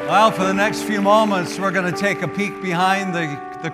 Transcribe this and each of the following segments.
Well, for the next few moments, we're going to take a peek behind the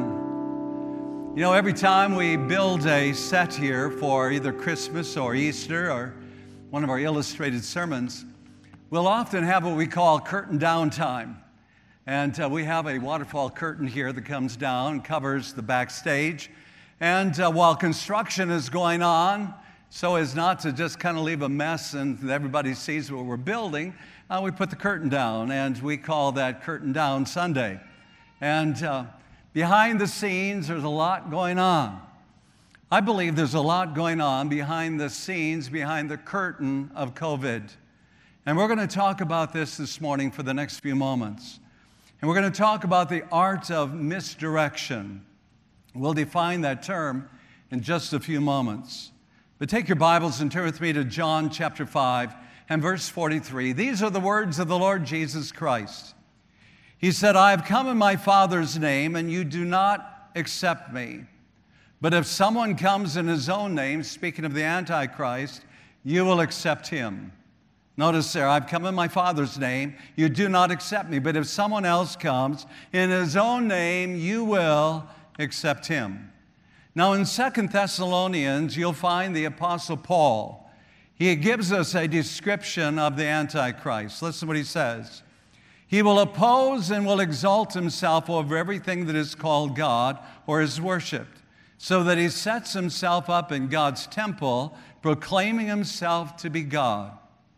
curtain. You know, every time we build a set here for either Christmas or Easter or one of our illustrated sermons, we'll often have what we call curtain down time. And we have a waterfall curtain here that comes down and covers the backstage. And while construction is going on, so as not to just kind of leave a mess and everybody sees what we're building, we put the curtain down, and we call that Curtain Down Sunday. And behind the scenes, there's a lot going on. I believe there's a lot going on behind the scenes, behind the curtain of COVID. And we're going to talk about this morning for the next few moments. And we're going to talk about the art of misdirection. We'll define that term in just a few moments. But take your Bibles and turn with me to John chapter 5 and verse 43. These are the words of the Lord Jesus Christ. He said, I have come in my Father's name, and you do not accept me. But if someone comes in his own name, speaking of the Antichrist, you will accept him. Notice there, I've come in my Father's name, you do not accept me. But if someone else comes in his own name, you will accept him. Now in 2 Thessalonians, you'll find the Apostle Paul. He gives us a description of the Antichrist. Listen to what he says. He will oppose and will exalt himself over everything that is called God or is worshipped, so that he sets himself up in God's temple, proclaiming himself to be God.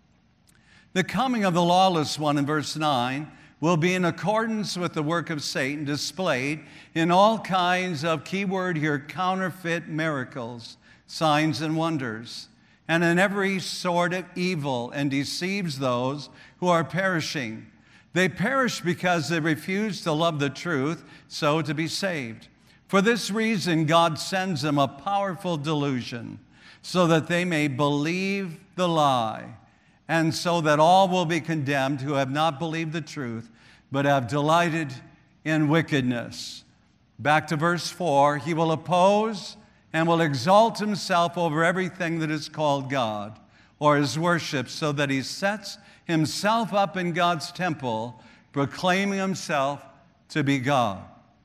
The coming of the lawless one in verse 9 will be in accordance with the work of Satan displayed in all kinds of, keyword here, counterfeit miracles, signs and wonders, and in every sort of evil, and deceives those who are perishing. They perish because they refuse to love the truth, so to be saved. For this reason, God sends them a powerful delusion, so that they may believe the lie, and so that all will be condemned who have not believed the truth, but have delighted in wickedness. Back to verse 4, he will oppose and will exalt himself over everything that is called God or is worshipped, so that he sets himself up in God's temple, proclaiming himself to be God.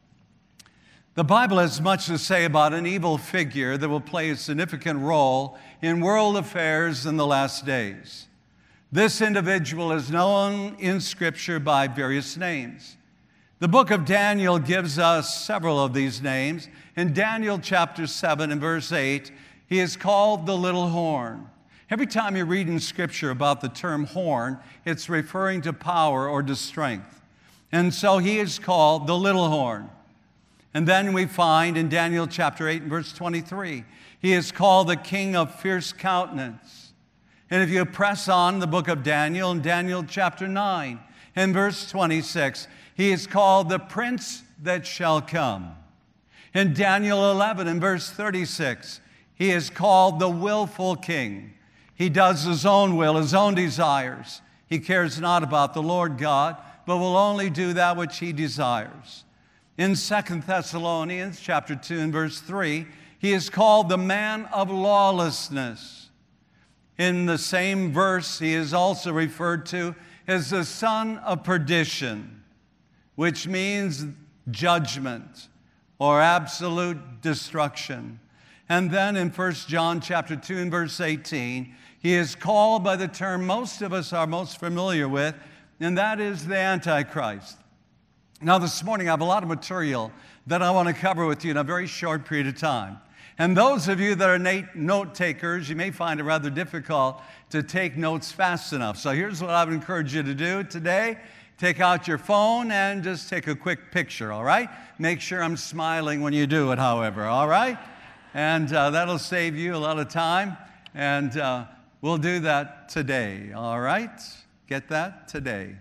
The Bible has much to say about an evil figure that will play a significant role in world affairs in the last days. This individual is known in Scripture by various names. The book of Daniel gives us several of these names. In Daniel chapter 7 and verse 8, he is called the little horn. Every time you read in Scripture about the term horn, it's referring to power or to strength. And so he is called the little horn. And then we find in Daniel chapter 8 and verse 23, he is called the king of fierce countenance. And if you press on the book of Daniel, in Daniel chapter 9 and verse 26, he is called the prince that shall come. In Daniel 11 and verse 36, he is called the willful king. He does his own will, his own desires. He cares not about the Lord God, but will only do that which he desires. In 2 Thessalonians chapter 2 and verse 3, he is called the man of lawlessness. In the same verse, he is also referred to as the son of perdition, which means judgment or absolute destruction. And then in 1 John chapter 2 and verse 18, he is called by the term most of us are most familiar with, and that is the Antichrist. Now this morning I have a lot of material that I want to cover with you in a very short period of time. And those of you that are note takers, you may find it rather difficult to take notes fast enough. So here's what I would encourage you to do today. Take out your phone and just take a quick picture, all right? Make sure I'm smiling when you do it, however, all right? And that'll save you a lot of time. And we'll do that today, all right? Get that? Today.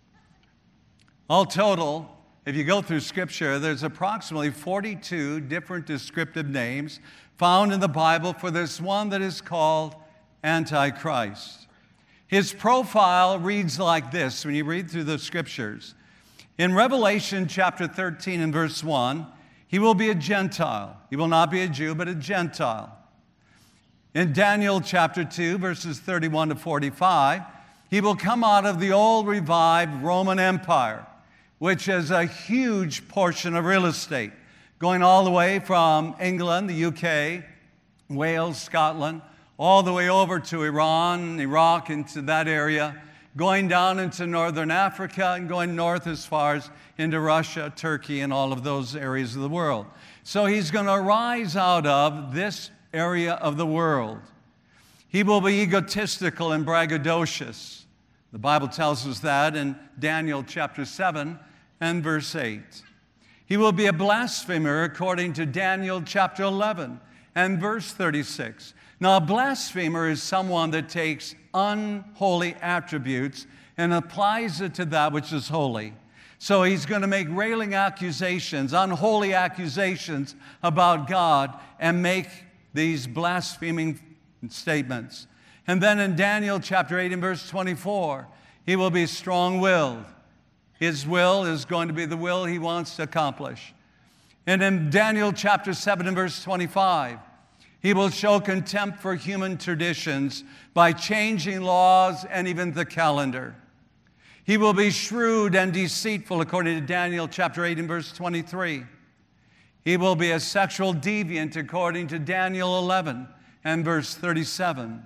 All total, if you go through Scripture, there's approximately 42 different descriptive names found in the Bible for this one that is called Antichrist. His profile reads like this when you read through the Scriptures. In Revelation chapter 13 and verse 1, he will be a Gentile. He will not be a Jew, but a Gentile. In Daniel chapter 2, verses 31 to 45, He will come out of the old revived Roman Empire, which is a huge portion of real estate, going all the way from England, the UK, Wales, Scotland, all the way over to Iran, Iraq, into that area, going down into northern Africa and going north as far as into Russia, Turkey, and all of those areas of the world. So he's going to rise out of this area of the world. He will be egotistical and braggadocious. The Bible tells us that in Daniel chapter 7 and verse 8. He will be a blasphemer according to Daniel chapter 11 and verse 36. Now, a blasphemer is someone that takes unholy attributes and applies it to that which is holy. So he's going to make railing accusations, unholy accusations about God and make these blaspheming statements. And then in Daniel chapter 8 and verse 24, he will be strong-willed. His will is going to be the will he wants to accomplish. And in Daniel chapter 7 and verse 25, he will show contempt for human traditions by changing laws and even the calendar. He will be shrewd and deceitful according to Daniel chapter 8 and verse 23. He will be a sexual deviant according to Daniel 11 and verse 37.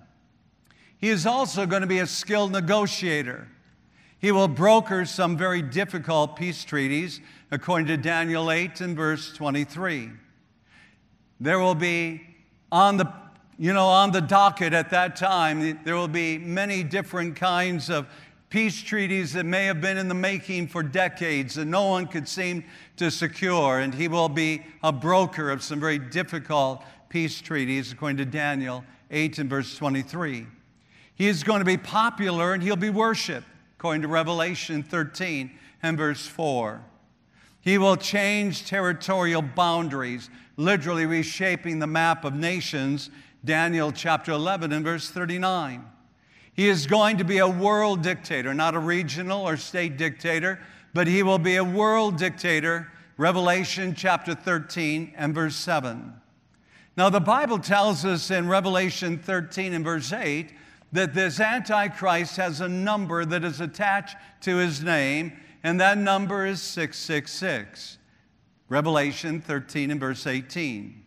He is also going to be a skilled negotiator. He will broker some very difficult peace treaties, according to Daniel 8 and verse 23. There will be on the docket at that time, there will be many different kinds of peace treaties that may have been in the making for decades and no one could seem to secure. And he will be a broker of some very difficult peace treaties, according to Daniel 8 and verse 23. He is going to be popular and he'll be worshiped, according to Revelation 13 and verse 4. He will change territorial boundaries, literally reshaping the map of nations, Daniel chapter 11 and verse 39. He is going to be a world dictator, not a regional or state dictator, but he will be a world dictator, Revelation chapter 13 and verse 7. Now, the Bible tells us in Revelation 13 and verse 8 that this Antichrist has a number that is attached to his name, and that number is 666. Revelation 13 and verse 18.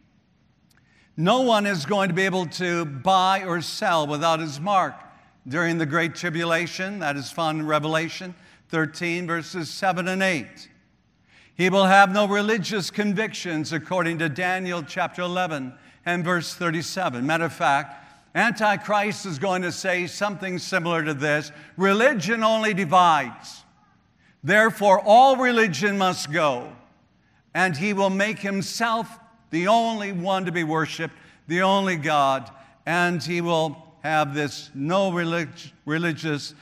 No one is going to be able to buy or sell without his mark during the Great Tribulation. That is found in Revelation 13 verses 7 and 8. He will have no religious convictions, according to Daniel chapter 11 and verse 37. Matter of fact, Antichrist is going to say something similar to this: religion only divides. Therefore, all religion must go. And he will make himself the only one to be worshiped, the only God. And he will have this no religious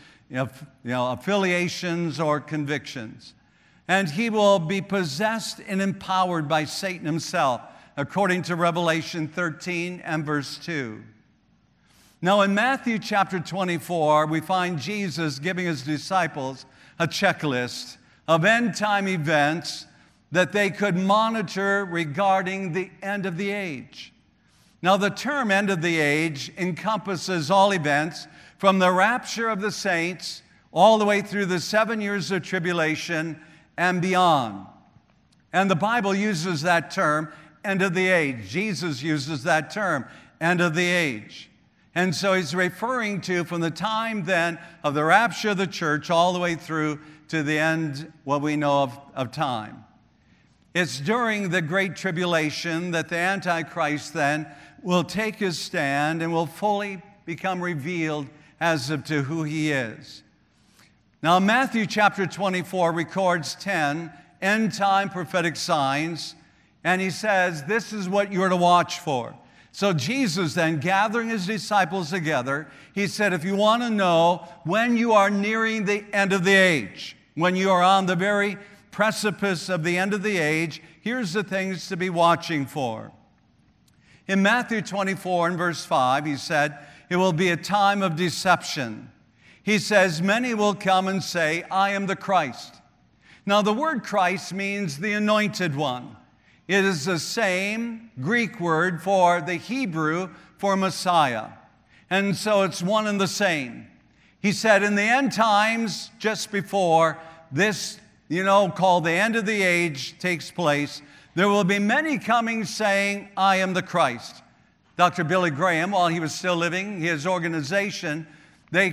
affiliations or convictions. And he will be possessed and empowered by Satan himself, according to Revelation 13 and verse 2. Now, in Matthew chapter 24, we find Jesus giving his disciples a checklist of end-time events that they could monitor regarding the end of the age. Now, the term end of the age encompasses all events from the rapture of the saints all the way through the 7 years of tribulation and beyond. And the Bible uses that term, end of the age. Jesus uses that term, end of the age. And so he's referring to from the time then of the rapture of the church all the way through to the end, what we know of time. It's during the Great Tribulation that the Antichrist then will take his stand and will fully become revealed as to who he is. Now, Matthew chapter 24 records 10 end-time prophetic signs, and he says, this is what you're to watch for. So Jesus then, gathering his disciples together, he said, if you want to know when you are nearing the end of the age, when you are on the very precipice of the end of the age, here's the things to be watching for. In Matthew 24 and verse 5, he said, it will be a time of deception. He says, many will come and say, I am the Christ. Now, the word Christ means the anointed one. It is the same Greek word for the Hebrew for Messiah. And so it's one and the same. He said, in the end times, just before this, called the end of the age takes place, there will be many coming saying, I am the Christ. Dr. Billy Graham, while he was still living, his organization, they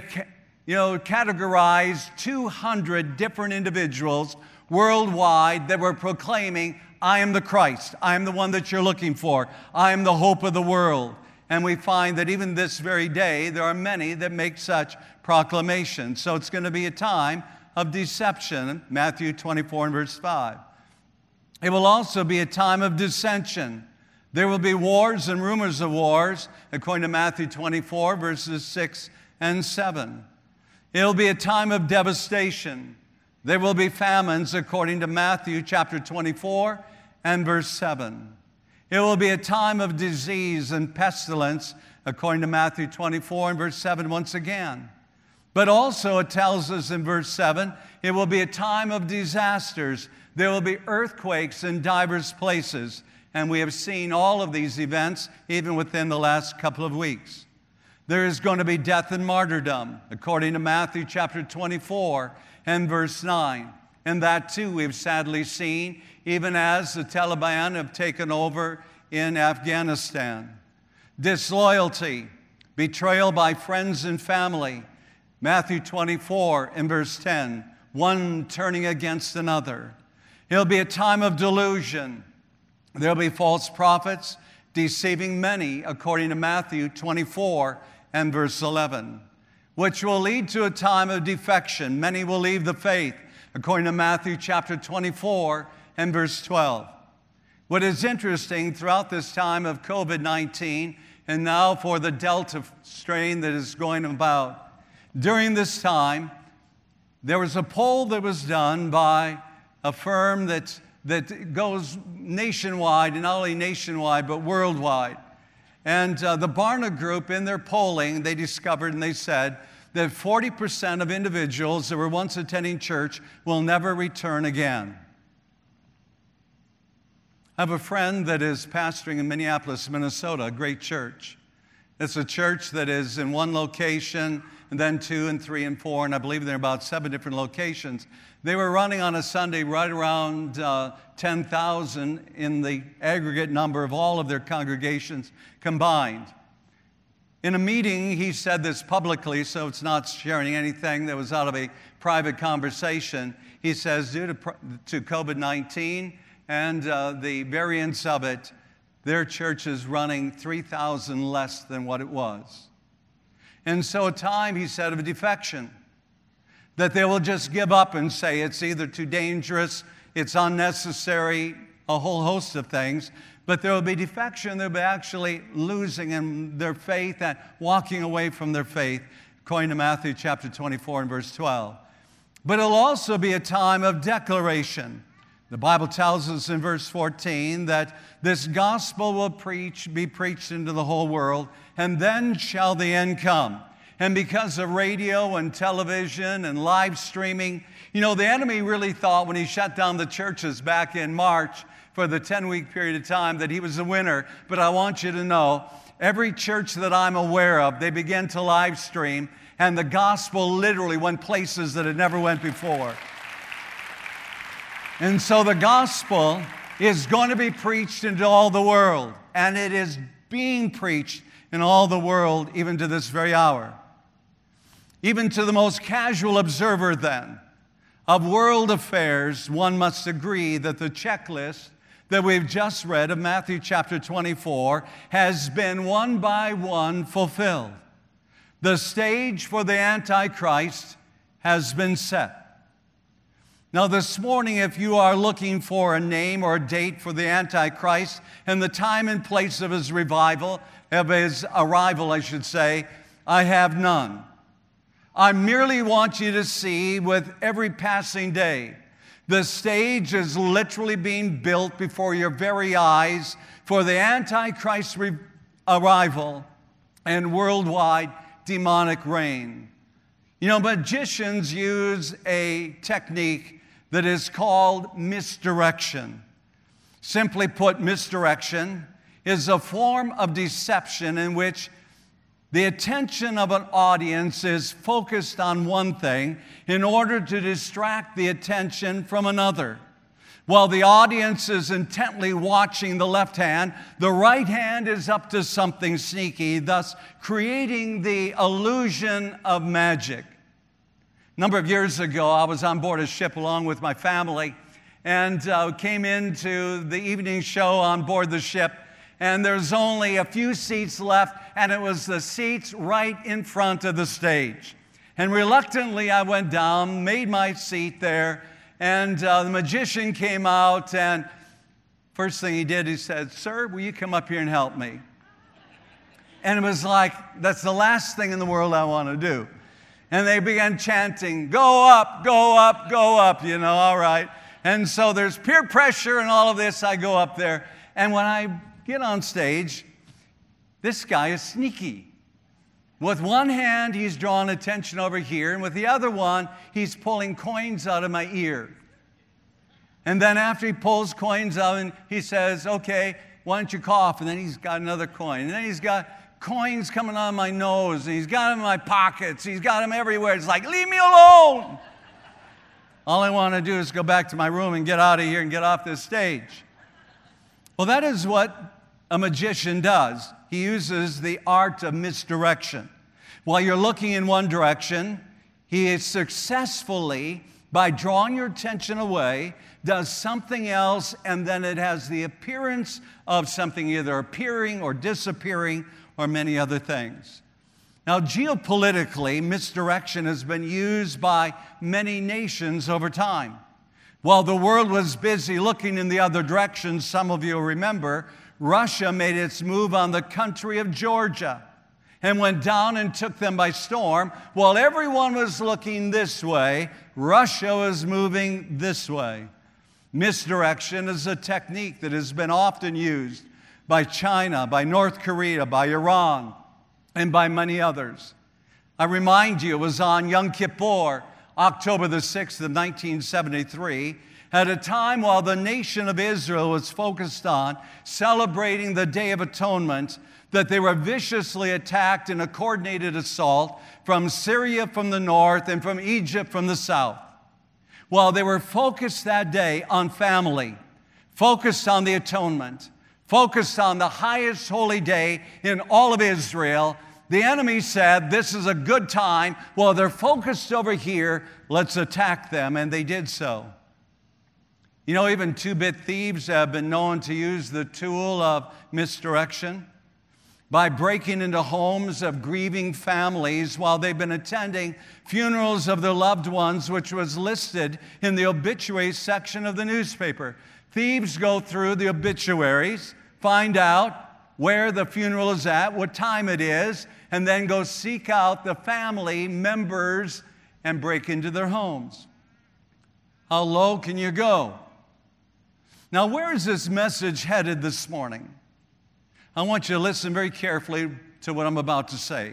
categorized 200 different individuals worldwide that were proclaiming, I am the Christ. I am the one that you're looking for. I am the hope of the world. And we find that even this very day, there are many that make such proclamations. So it's going to be a time of deception, Matthew 24 and verse 5. It will also be a time of dissension. There will be wars and rumors of wars, according to Matthew 24, verses 6 and 7. It will be a time of devastation. There will be famines, according to Matthew chapter 24 and verse 7. It will be a time of disease and pestilence, according to Matthew 24 and verse 7 once again. But also it tells us in verse 7, it will be a time of disasters. There will be earthquakes in divers places. And we have seen all of these events even within the last couple of weeks. There is going to be death and martyrdom, according to Matthew chapter 24 and verse 9. And that too we've sadly seen, even as the Taliban have taken over in Afghanistan. Disloyalty, betrayal by friends and family. Matthew 24 and verse 10, one turning against another. It'll be a time of delusion. There'll be false prophets deceiving many, according to Matthew 24 and verse 11, which will lead to a time of defection. Many will leave the faith, according to Matthew chapter 24 and verse 12. What is interesting throughout this time of COVID-19 and now for the Delta strain that is going about, during this time, there was a poll that was done by a firm that goes nationwide, and not only nationwide, but worldwide. And the Barna Group, in their polling, they discovered and they said that 40% of individuals that were once attending church will never return again. I have a friend that is pastoring in Minneapolis, Minnesota, a great church. It's a church that is in one location, and then 2 and 3 and 4, and I believe there are about 7 different locations. They were running on a Sunday right around 10,000 in the aggregate number of all of their congregations combined. In a meeting, he said this publicly, so it's not sharing anything that was out of a private conversation. He says, due to COVID-19 and the variants of it, their church is running 3,000 less than what it was. And so a time, he said, of defection, that they will just give up and say it's either too dangerous, it's unnecessary, a whole host of things. But there will be defection. They'll be actually losing in their faith and walking away from their faith, according to Matthew chapter 24 and verse 12. But it'll also be a time of declaration. The Bible tells us in verse 14 that this gospel will be preached into the whole world, and then shall the end come. And because of radio and television and live streaming, the enemy really thought when he shut down the churches back in March for the 10-week period of time that he was the winner. But I want you to know, every church that I'm aware of, they began to live stream, and the gospel literally went places that it never went before. And so the gospel is going to be preached into all the world, and it is being preached in all the world even to this very hour. Even to the most casual observer, then, of world affairs, one must agree that the checklist that we've just read of Matthew chapter 24 has been one by one fulfilled. The stage for the Antichrist has been set. Now, this morning, if you are looking for a name or a date for the Antichrist and the time and place of his arrival, I should say, I have none. I merely want you to see with every passing day, the stage is literally being built before your very eyes for the Antichrist arrival and worldwide demonic reign. Magicians use a technique that is called misdirection. Simply put, misdirection is a form of deception in which The attention of an audience is focused on one thing in order to distract the attention from another. While the audience is intently watching the left hand, the right hand is up to something sneaky, thus creating the illusion of magic. A number of years ago, I was on board a ship along with my family and came into the evening show on board the ship, and there's only a few seats left, and it was the seats right in front of the stage. And reluctantly, I went down, made my seat there, and the magician came out, and first thing he did, he said, "Sir, will you come up here and help me?" And it was like, that's the last thing in the world I want to do. And they began chanting, "Go up, go up, go up," all right. And so there's peer pressure and all of this. I go up there, and when I get on stage, this guy is sneaky. With one hand, he's drawing attention over here, and with the other one, he's pulling coins out of my ear. And then after he pulls coins out, and he says, "Okay, why don't you cough?" And then he's got another coin. And then he's got coins coming out of my nose, and he's got them in my pockets. He's got them everywhere. It's like, leave me alone. All I want to do is go back to my room and get out of here and get off this stage. Well, that is what a magician does. He uses the art of misdirection. While you're looking in one direction, he is successfully, by drawing your attention away, does something else, and then it has the appearance of something either appearing or disappearing or many other things. Now, geopolitically, misdirection has been used by many nations over time. While the world was busy looking in the other direction, some of you remember, Russia made its move on the country of Georgia and went down and took them by storm. While everyone was looking this way, Russia was moving this way. Misdirection is a technique that has been often used by China, by North Korea, by Iran, and by many others. I remind you, it was on Yom Kippur, October the 6th of 1973, at a time while the nation of Israel was focused on celebrating the Day of Atonement, that they were viciously attacked in a coordinated assault from Syria from the north and from Egypt from the south. While they were focused that day on family, focused on the atonement, focused on the highest holy day in all of Israel, the enemy said, "This is a good time. While they're focused over here, let's attack them," and they did so. You know, even two-bit thieves have been known to use the tool of misdirection by breaking into homes of grieving families while they've been attending funerals of their loved ones, which was listed in the obituary section of the newspaper. Thieves go through the obituaries, find out where the funeral is at, what time it is, and then go seek out the family members and break into their homes. How low can you go? Now, where is this message headed this morning? I want you to listen very carefully to what I'm about to say.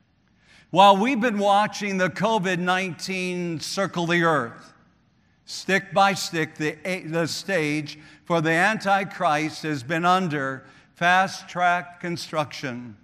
While we've been watching the COVID-19 circle the earth, stick by stick, the stage for the Antichrist has been under fast-track construction.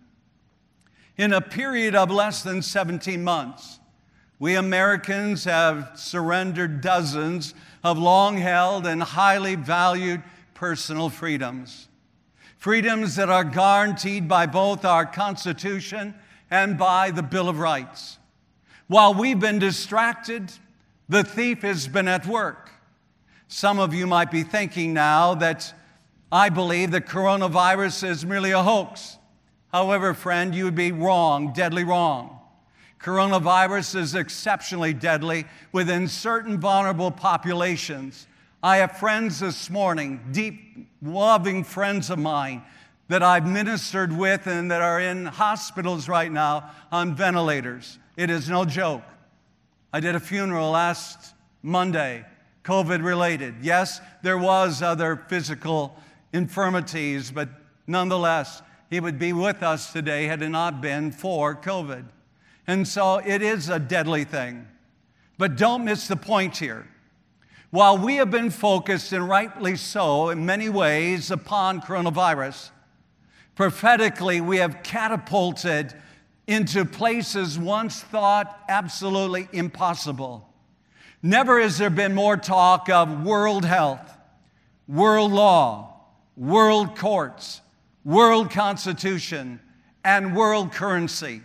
In a period of less than 17 months, we Americans have surrendered dozens of long-held and highly valued personal freedoms. Freedoms that are guaranteed by both our Constitution and by the Bill of Rights. While we've been distracted, the thief has been at work. Some of you might be thinking now that I believe the coronavirus is merely a hoax. However, friend, you would be wrong, deadly wrong. Coronavirus is exceptionally deadly within certain vulnerable populations. I have friends this morning, deep, loving friends of mine that I've ministered with and that are in hospitals right now on ventilators. It is no joke. I did a funeral last Monday, COVID-related. Yes, there was other physical infirmities, but nonetheless, he would be with us today had it not been for COVID. And so it is a deadly thing. But don't miss the point here. While we have been focused, and rightly so, in many ways upon coronavirus, prophetically we have catapulted into places once thought absolutely impossible. Never has there been more talk of world health, world law, world courts, world constitution, and world currency.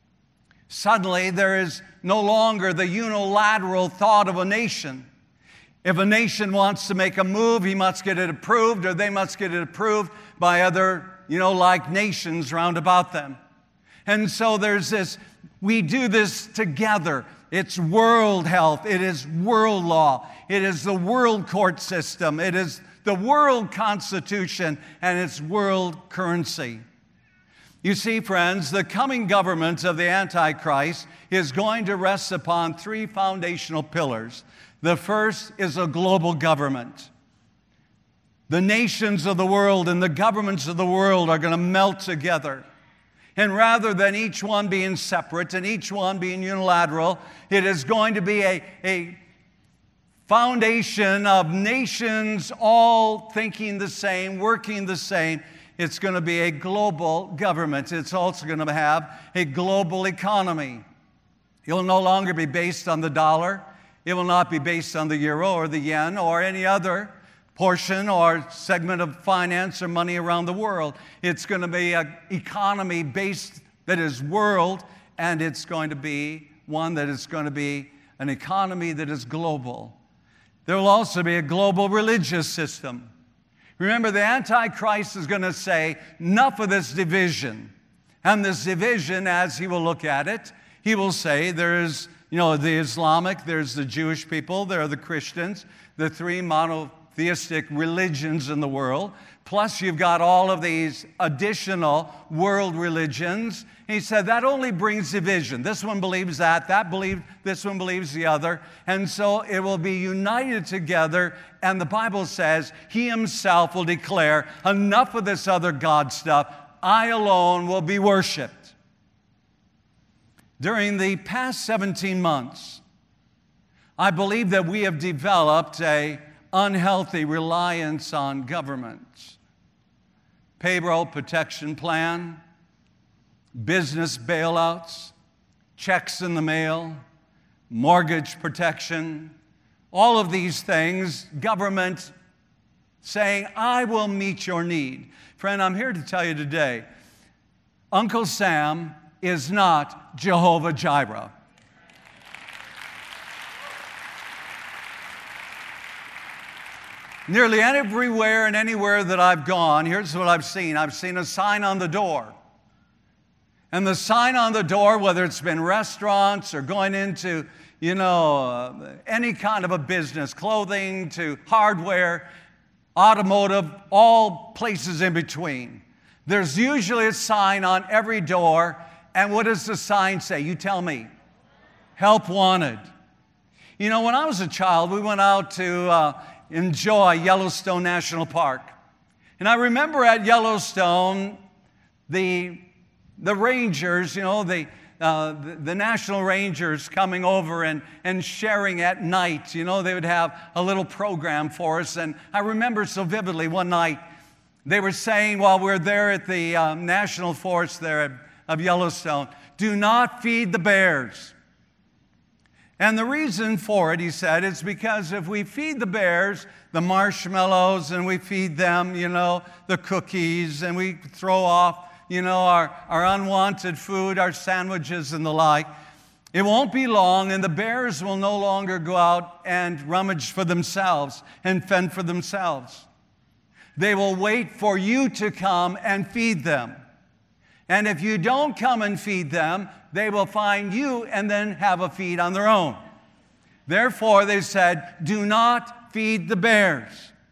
Suddenly, there is no longer the unilateral thought of a nation. If a nation wants to make a move, he must get it approved, or they must get it approved by other, like nations round about them. And so there's this, we do this together. It's world health, it is world law, it is the world court system, it is the world constitution, and it's world currency. You see, friends, the coming government of the Antichrist is going to rest upon three foundational pillars. The first is a global government. The nations of the world and the governments of the world are going to melt together. And rather than each one being separate and each one being unilateral, it is going to be a foundation of nations all thinking the same, working the same. It's going to be a global government. It's also going to have a global economy. It will no longer be based on the dollar. It will not be based on the euro or the yen or any other portion or segment of finance or money around the world. It's going to be an economy based that is world, and it's going to be one that is going to be an economy that is global. There will also be a global religious system. Remember, the Antichrist is going to say, enough of this division. And this division, as he will look at it, he will say there is, the Islamic, there's the Jewish people, there are the Christians, the three monotheistic religions in the world. Plus, you've got all of these additional world religions. He said that only brings division. This one believes that this one believes the other. And so it will be united together. And the Bible says he himself will declare, enough of this other God stuff. I alone will be worshiped. During the past 17 months, I believe that we have developed an unhealthy reliance on government. Payroll protection plan, business bailouts, checks in the mail, mortgage protection, all of these things, government saying, I will meet your need. Friend, I'm here to tell you today, Uncle Sam is not Jehovah Jireh. Nearly everywhere and anywhere that I've gone, here's what I've seen. I've seen a sign on the door. And the sign on the door, whether it's been restaurants or going into, any kind of a business, clothing to hardware, automotive, all places in between. There's usually a sign on every door. And what does the sign say? You tell me. Help wanted. When I was a child, we went out to enjoy Yellowstone National Park. And I remember at Yellowstone, the rangers, the national rangers coming over and sharing at night. They would have a little program for us. And I remember so vividly one night, they were saying while we're there at the National Forest there of Yellowstone, do not feed the bears. And the reason for it, he said, is because if we feed the bears the marshmallows and we feed them, the cookies, and we throw off, our unwanted food, our sandwiches and the like, it won't be long and the bears will no longer go out and rummage for themselves and fend for themselves. They will wait for you to come and feed them. And if you don't come and feed them, they will find you and then have a feed on their own. Therefore, they said, do not feed the bears.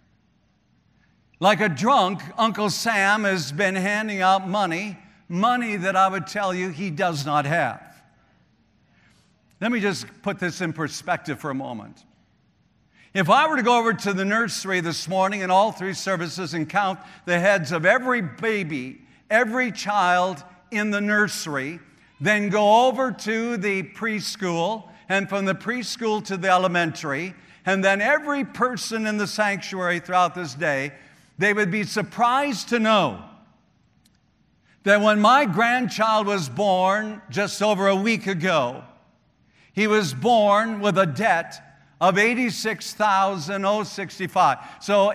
Like a drunk, Uncle Sam has been handing out money that I would tell you he does not have. Let me just put this in perspective for a moment. If I were to go over to the nursery this morning in all three services and count the heads of every baby, every child in the nursery, then go over to the preschool, and from the preschool to the elementary, and then every person in the sanctuary throughout this day, they would be surprised to know that when my grandchild was born just over a week ago, he was born with a debt of $86,065. So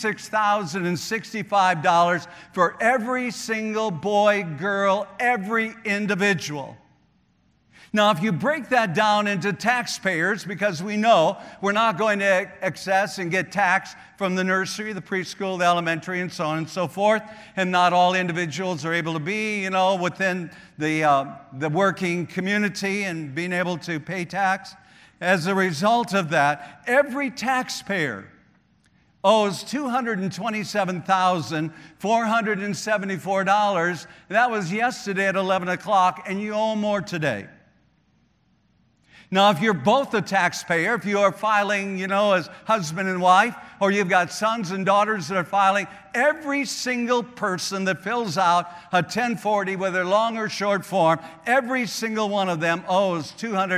$86,065 for every single boy, girl, every individual. Now, if you break that down into taxpayers, because we know we're not going to access and get taxed from the nursery, the preschool, the elementary, and so on and so forth, and not all individuals are able to be, within the working community and being able to pay tax. As a result of that, every taxpayer owes $227,474. That was yesterday at 11 o'clock, and you owe more today. Now, if you're both a taxpayer, if you are filing, as husband and wife, or you've got sons and daughters that are filing, every single person that fills out a 1040, whether long or short form, every single one of them owes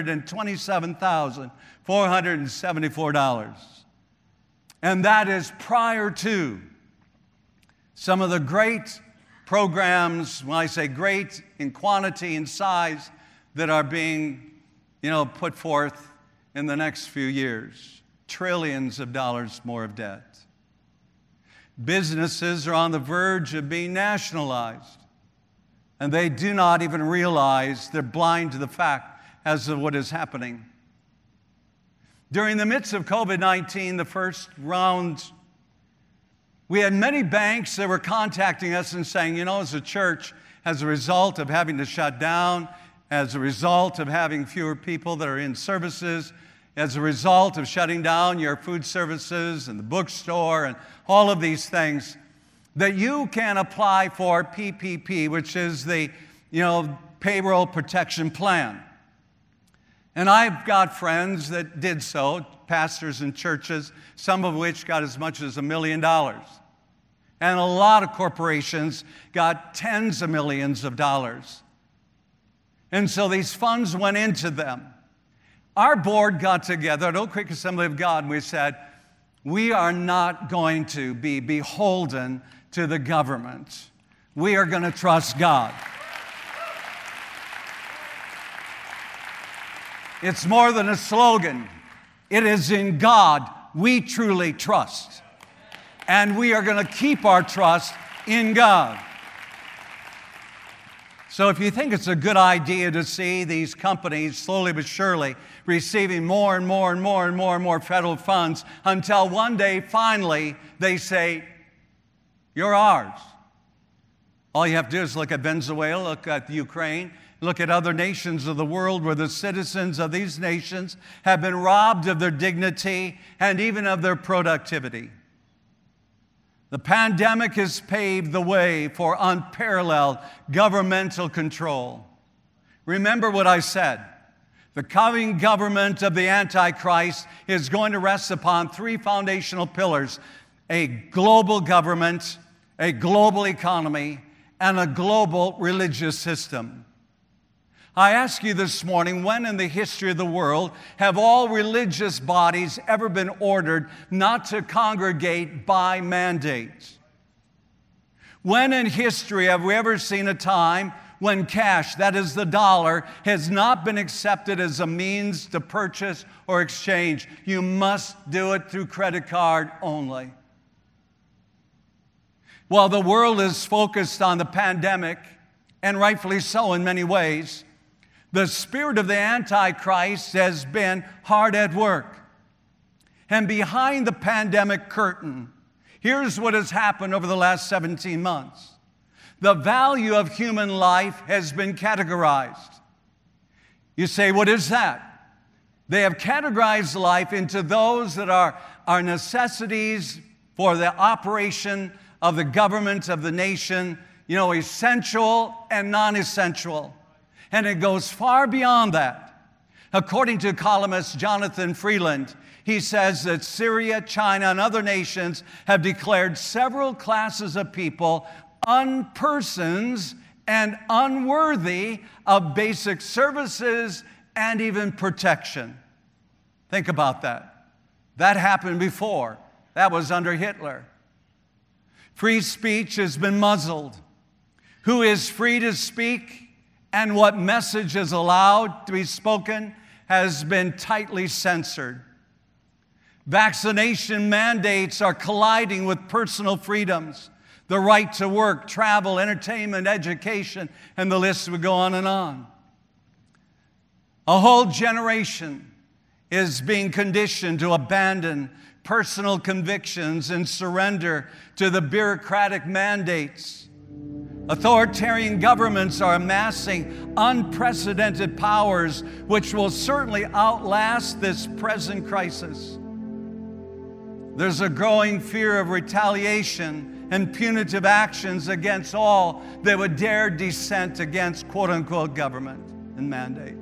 $227,474. And that is prior to some of the great programs, when I say great in quantity and size, that are being put forth in the next few years. Trillions of dollars more of debt. Businesses are on the verge of being nationalized, and they do not even realize, they're blind to the fact as to what is happening. During the midst of COVID-19, the first round, we had many banks that were contacting us and saying, as a church, as a result of having to shut down, as a result of having fewer people that are in services, as a result of shutting down your food services and the bookstore and all of these things, that you can apply for PPP, which is the, payroll protection plan. And I've got friends that did so, pastors and churches, some of which got as much as $1 million. And a lot of corporations got tens of millions of dollars. And so these funds went into them. Our board got together at Oak Creek Assembly of God, and we said, we are not going to be beholden to the government. We are going to trust God. It's more than a slogan. It is in God we truly trust. And we are going to keep our trust in God. So if you think it's a good idea to see these companies slowly but surely receiving more and more and more and more and more federal funds until one day, finally, they say, you're ours. All you have to do is look at Venezuela, look at Ukraine, look at other nations of the world where the citizens of these nations have been robbed of their dignity and even of their productivity. The pandemic has paved the way for unparalleled governmental control. Remember what I said. The coming government of the Antichrist is going to rest upon three foundational pillars: a global government, a global economy, and a global religious system. I ask you this morning, when in the history of the world have all religious bodies ever been ordered not to congregate by mandate? When in history have we ever seen a time when cash, that is the dollar, has not been accepted as a means to purchase or exchange? You must do it through credit card only. While the world is focused on the pandemic, and rightfully so in many ways, the spirit of the Antichrist has been hard at work. And behind the pandemic curtain, here's what has happened over the last 17 months. The value of human life has been categorized. You say, what is that? They have categorized life into those that are necessities for the operation of the government of the nation, essential and non-essential. And it goes far beyond that. According to columnist Jonathan Freeland, he says that Syria, China, and other nations have declared several classes of people unpersons and unworthy of basic services and even protection. Think about that. That happened before. That was under Hitler. Free speech has been muzzled. who is free to speak, and what message is allowed to be spoken has been tightly censored. Vaccination mandates are colliding with personal freedoms, the right to work, travel, entertainment, education, and the list would go on and on. A whole generation is being conditioned to abandon personal convictions and surrender to the bureaucratic mandates. Authoritarian governments are amassing unprecedented powers which will certainly outlast this present crisis. There's a growing fear of retaliation and punitive actions against all that would dare dissent against quote-unquote government and mandates.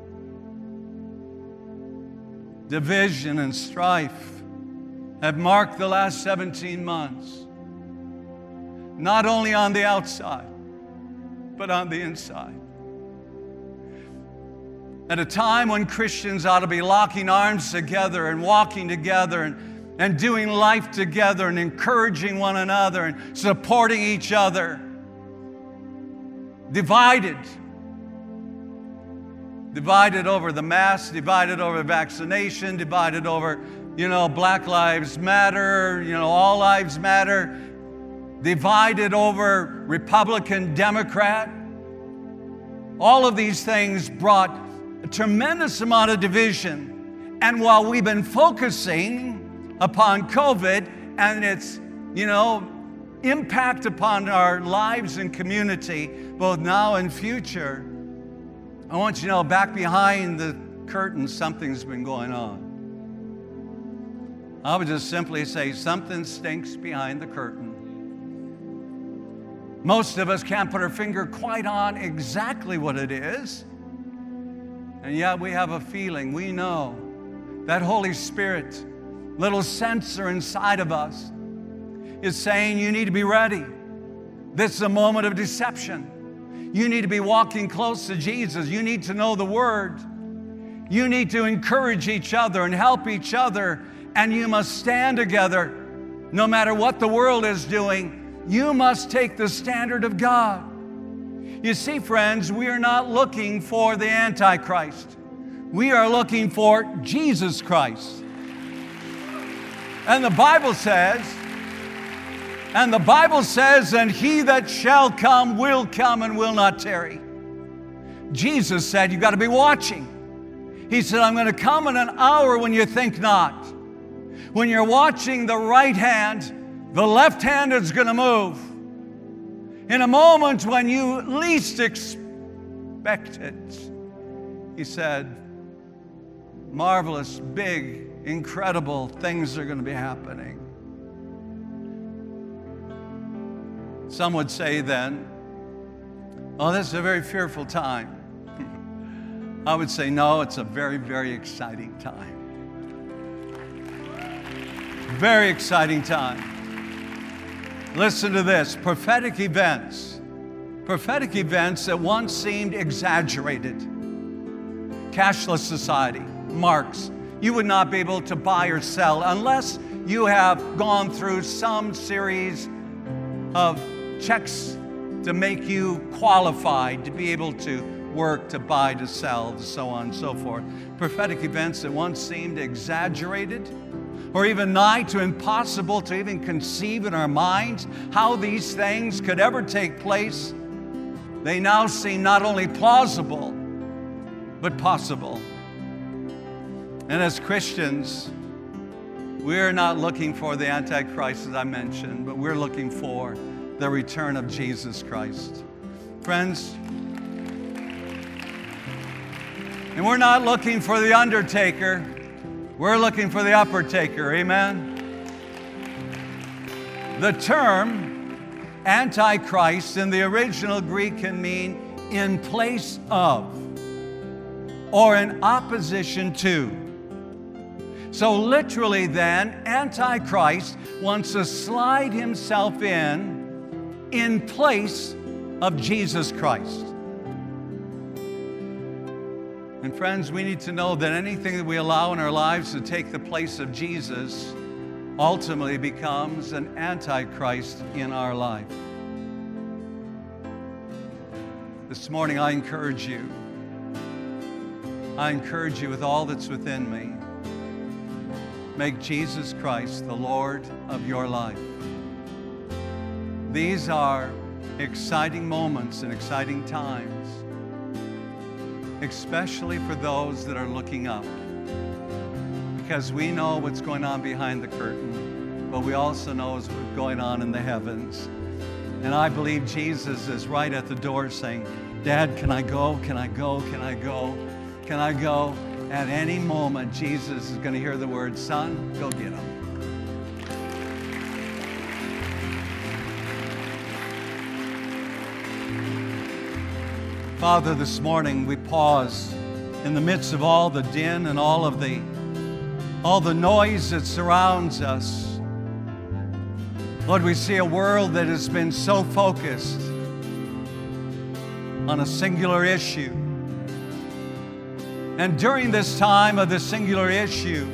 Division and strife have marked the last 17 months, not only on the outside, but on the inside. At a time when Christians ought to be locking arms together and walking together and doing life together and encouraging one another and supporting each other, divided over the mask, divided over vaccination, divided over, Black Lives Matter, all lives matter, divided over Republican, Democrat. All of these things brought a tremendous amount of division. And while we've been focusing upon COVID and its, impact upon our lives and community, both now and future, I want you to know, back behind the curtain, something's been going on. I would just simply say something stinks behind the curtain. Most of us can't put our finger quite on exactly what it is. And yet we have a feeling, we know that Holy Spirit, little sensor inside of us, is saying you need to be ready. This is a moment of deception. You need to be walking close to Jesus. You need to know the Word. You need to encourage each other and help each other. And you must stand together no matter what the world is doing. You must take the standard of God. You see, friends, we are not looking for the Antichrist. We are looking for Jesus Christ. And the Bible says, and he that shall come and will not tarry. Jesus said, you've got to be watching. He said, I'm going to come in an hour when you think not. When you're watching the right hand, the left hand is going to move. In a moment when you least expect it. He said, marvelous, big, incredible things are going to be happening. Some would say then, oh, this is a very fearful time. I would say, no, it's a very, very exciting time. Very exciting time. Listen to this, prophetic events that once seemed exaggerated. Cashless society, marks. You would not be able to buy or sell unless you have gone through some series of checks to make you qualified to be able to work, to buy, to sell, so on and so forth. Prophetic events that once seemed exaggerated or even nigh to impossible to even conceive in our minds how these things could ever take place, they now seem not only plausible, but possible. And as Christians, we're not looking for the Antichrist, as I mentioned, but we're looking for the return of Jesus Christ. Friends, and we're not looking for the undertaker, we're looking for the upper taker, amen? The term Antichrist in the original Greek can mean in place of or in opposition to. So literally then, Antichrist wants to slide himself in place of Jesus Christ. And friends, we need to know that anything that we allow in our lives to take the place of Jesus ultimately becomes an Antichrist in our life. This morning, I encourage you. I encourage you with all that's within me. Make Jesus Christ the Lord of your life. These are exciting moments and exciting times, especially for those that are looking up, because we know what's going on behind the curtain, but we also know what's going on in the heavens. And I believe Jesus is right at the door saying, Dad, can I go? Can I go? Can I go? Can I go? At any moment, Jesus is going to hear the word, son, go get him. Father, this morning we pause in the midst of all the din and all the noise that surrounds us. Lord, we see a world that has been so focused on a singular issue. And during this time of the singular issue,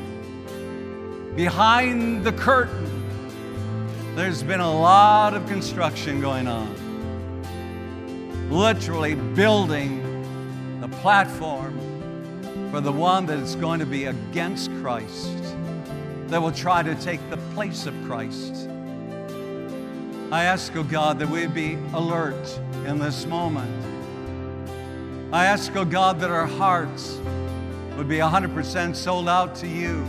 behind the curtain, there's been a lot of construction going on. Literally building the platform for the one that is going to be against Christ, that will try to take the place of Christ. I ask, oh God, that we'd be alert in this moment. I ask, oh God, that our hearts would be 100% sold out to you.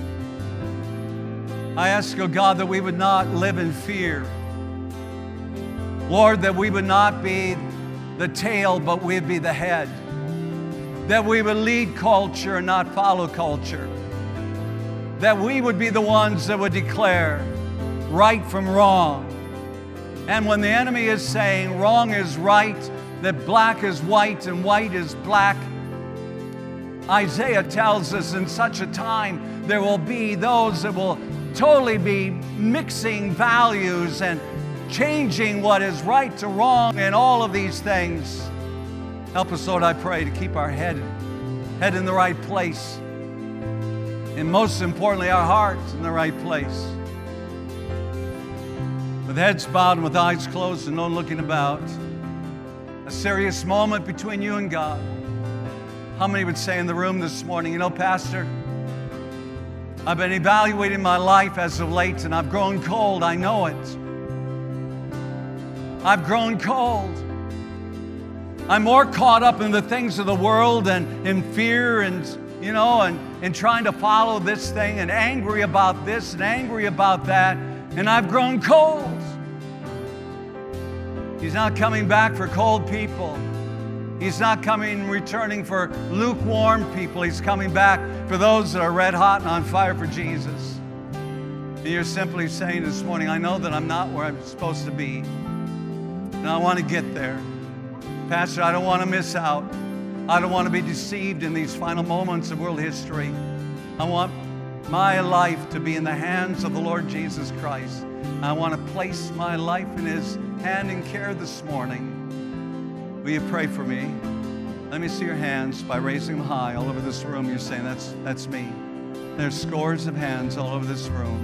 I ask, oh God, that we would not live in fear. Lord, that we would not be the tail, but we'd be the head. That we would lead culture and not follow culture. That we would be the ones that would declare right from wrong. And when the enemy is saying wrong is right, that black is white and white is black, Isaiah tells us in such a time there will be those that will totally be mixing values and changing what is right to wrong and all of these things. Help us, Lord, I pray, to keep our head in the right place. And most importantly, our hearts in the right place. With heads bowed and with eyes closed and no one looking about. A serious moment between you and God. How many would say in the room this morning, you know, Pastor, I've been evaluating my life as of late and I've grown cold. I know it. I've grown cold. I'm more caught up in the things of the world and in fear and, you know, and trying to follow this thing and angry about this and angry about that. And I've grown cold. He's not coming back for cold people. He's not returning for lukewarm people. He's coming back for those that are red hot and on fire for Jesus. And you're simply saying this morning, I know that I'm not where I'm supposed to be. And I want to get there. Pastor, I don't want to miss out. I don't want to be deceived in these final moments of world history. I want my life to be in the hands of the Lord Jesus Christ. I want to place my life in His hand and care this morning. Will you pray for me? Let me see your hands by raising them high all over this room. You're saying, that's me. There's scores of hands all over this room.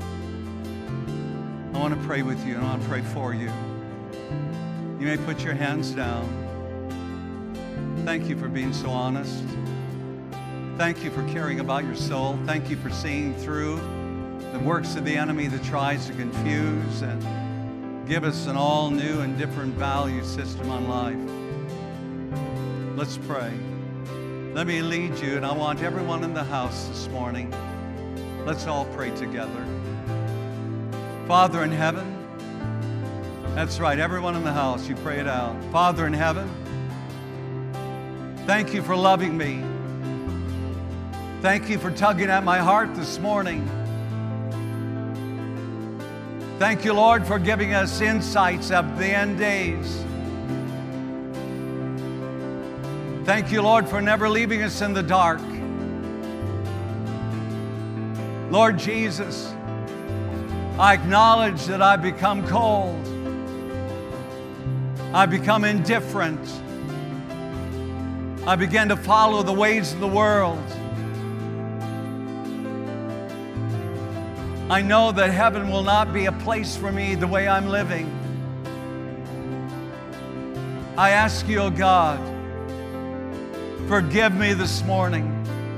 I want to pray with you and I want to pray for you. You may put your hands down. Thank you for being so honest. Thank you for caring about your soul. Thank you for seeing through the works of the enemy that tries to confuse and give us an all new and different value system on life. Let's pray. Let me lead you, and I want everyone in the house this morning. Let's all pray together. Father in heaven, that's right, everyone in the house, you pray it out. Father in heaven, thank you for loving me. Thank you for tugging at my heart this morning. Thank you, Lord, for giving us insights of the end days. Thank you, Lord, for never leaving us in the dark. Lord Jesus, I acknowledge that I've become cold. I've become indifferent. I began to follow the ways of the world. I know that heaven will not be a place for me the way I'm living. I ask you, oh God, forgive me this morning.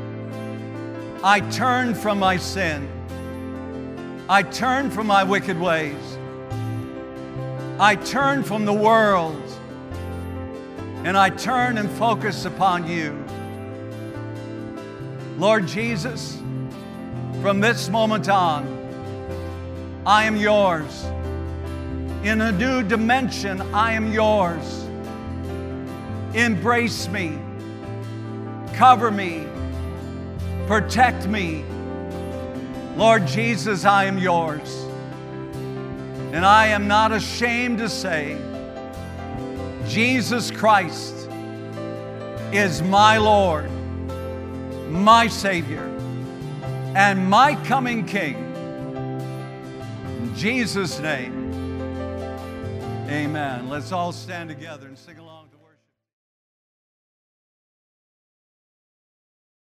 I turn from my sin. I turn from my wicked ways. I turn from the world, and I turn and focus upon you. Lord Jesus, from this moment on, I am yours. In a new dimension, I am yours. Embrace me, cover me, protect me. Lord Jesus, I am yours. And I am not ashamed to say, Jesus Christ is my Lord, my Savior, and my coming King. In Jesus' name, amen. Let's all stand together and sing along.